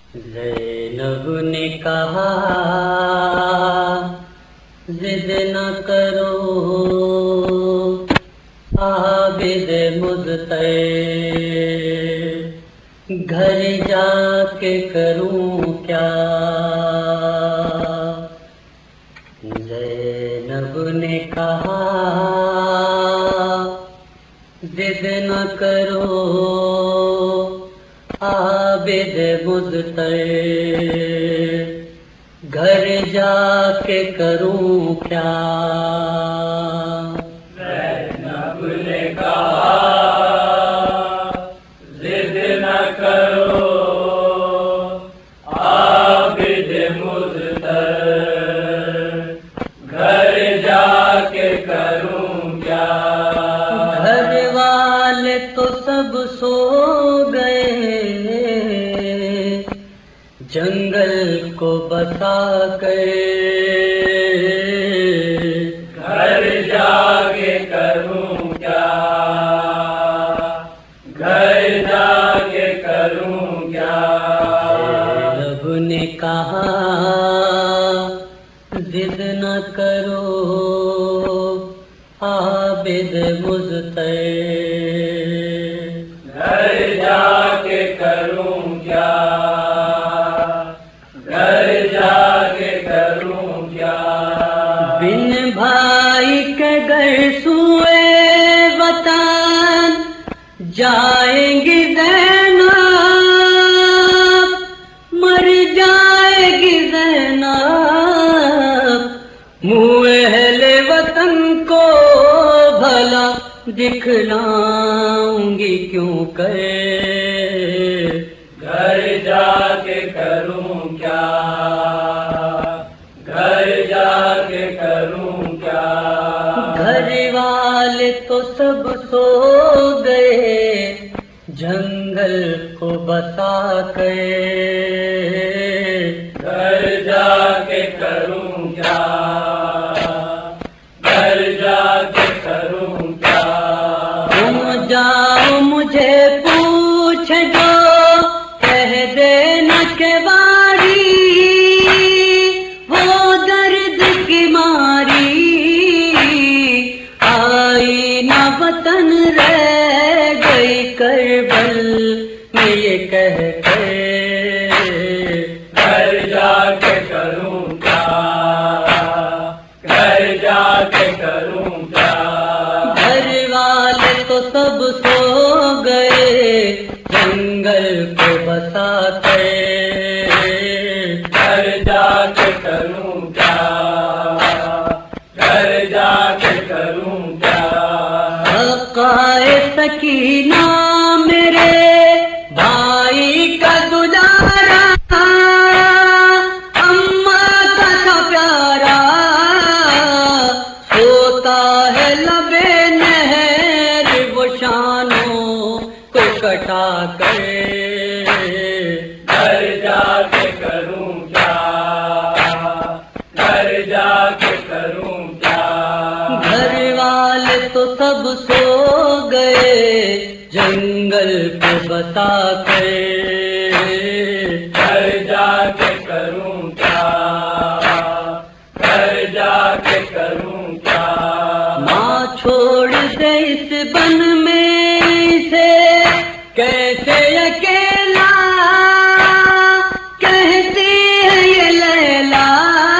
زینب نے کہا ضد نہ کرو عابد مضطر، گھر جا کے کروں کیا؟ زینب نے کہا ضد نہ کرو عابد مضطر، گھر جا کے کروں کیا؟ زینب نے کہا ضد نہ کرو عابد مضطر، گھر جا کے کروں کیا؟ گھر والے تو سب سو گئے، جنگل کو بسا کر، گھر جا کے کروں کیا؟ گھر جا کے کروں کیا؟ زینب نے کہا ضد نہ کرو عابد مضطر، گھر جا کے کروں کیا؟ گھر جا کے کروں کیا؟ بن بھائی کے گھر سوئے وطن جائیں گی زینب، مر جائے گی زینب، منہ اہل وطن کو بھلا دکھلاؤں گی کیوں کر؟ گھر جا کے کروں کیا؟ گھر جا کے کروں کیا؟ گھر والے تو سب سو گئے، جنگل کو بسا کر، گھر جا کے کروں کیا؟ گھر جا کے کروں کیا؟ تم جاؤ مجھے پوچھ جو کہہ دینا کہ باری وہ درد کی ماری آئی نہ وطن رہ گئی کربل میں یہ کہہ کے، گھر جا کے کروں کیا؟ گھر جا کے کروں کیا؟ گھر والے تو سب سو گئے، جنگل کو بسا کر، گھر جا کے کروں کیا؟ گھر جا کے کروں کیا؟ بقائے سکینہ میرے بھائی کا دلارا، اماں کا تھا پیارا، سوتا ہے لبے نہر وہ شانوں کو کٹا کر، گھر جا کے کروں کیا؟ گھر جا کے کروں کیا؟ گھر والے تو سب سو گئے، جنگل کو بسا کر، گھر جا کے کروں کیا؟ گھر جا کے کروں کیا؟ ماں چھوڑ دے اس بن میں سے کیسے اکیلا، کہتی ہے یہ لیلا،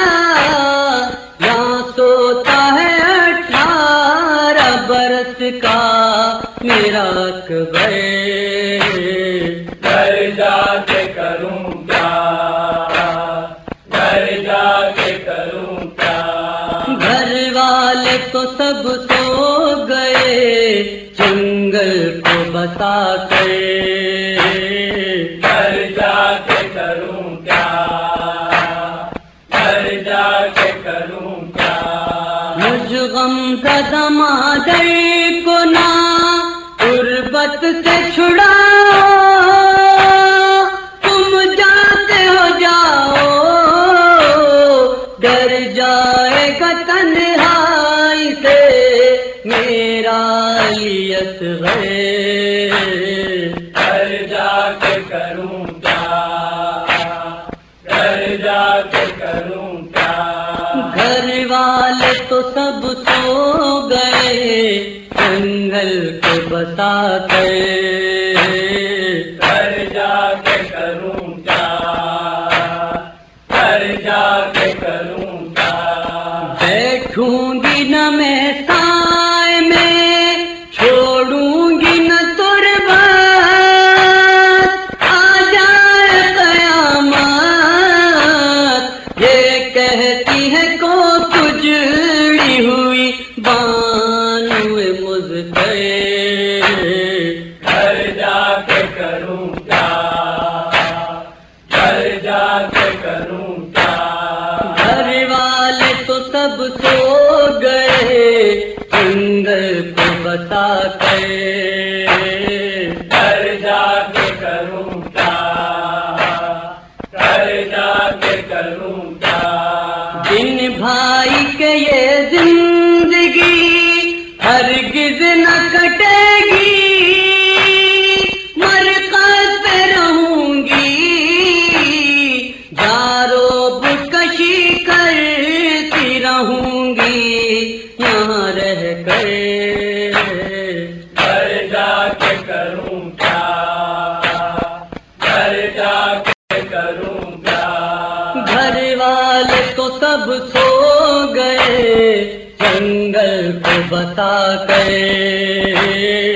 یہاں سوتا ہے 18 برس کا میرا اکبر، گھر جا کے کروں کیا؟ گھر جا کے کروں کیا؟ گھر والے تو سب سو گئے، جنگل کو بسا کر، گھر جا کے کروں کیا؟ گھر جا کے کروں کیا؟ مجھ غمزدہ مادر کو نہ غربت سے چھڑاؤ، تم جاتے ہو جاؤ، ڈر جائے گا تنہائی سے میرا علی اصغر، گھر جا کے کروں کیا؟ جا کے کروں کیا؟ گھر والے تو سب سو گئے جنگل کو بتا کر، گھر جا کے کروں کیا؟ گھر جا کے کروں کیا؟ بیٹھوں گی نہ میں سائے میں، چھوڑوں گی نہ تربت، آ جائے قیامت یہ کہتی ہے کو اجڑی ہوئی بانو مضطر، گھر جا کے کروں کیا؟ گھر جا کے کروں کیا؟ گھر والے تو سب سو گئے جنگل کو بتا کر، گھر جا کے کروں کیا؟ گھر جا کے کروں کیا؟ بن بھائی کے یہ زندگی ہرگز نہ کٹے گی، مرکز پہ رہوں گی جاروب کشی کرتی رہوں گی یہاں رہ کر، گھر جا کے کروں کیا؟ گھر جا کے کروں کیا؟ گھر والے تو سب سو گئے جنگل کو بتا کر،